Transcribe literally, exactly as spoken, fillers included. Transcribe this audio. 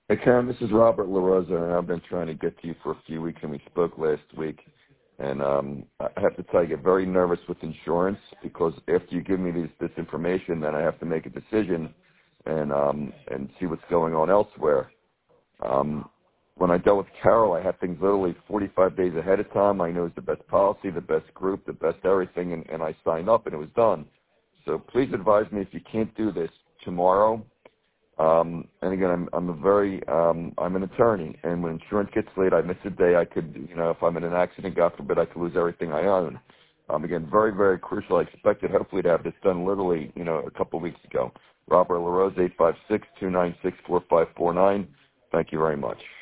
Hey, Karen, this is Robert LaRosa, and I've been trying to get to you for a few weeks, and we spoke last week. And um, I have to tell you, I get very nervous with insurance because after you give me this, this information, then I have to make a decision and um, and see what's going on elsewhere. Um, when I dealt with Carol, I had things literally forty-five days ahead of time. I knew it was the best policy, the best group, the best everything, and, and I signed up, and it was done. So please advise me if you can't do this tomorrow. Um, and again, I'm, I'm a very, um, I'm an attorney, and when insurance gets late, I miss a day. I could, you know, if I'm in an accident, God forbid, I could lose everything I own. Um, again, very, very crucial. I expected, hopefully, to have this done literally, you know, a couple of weeks ago. Robert LaRose, eight five six, two nine six, four five four nine. Thank you very much.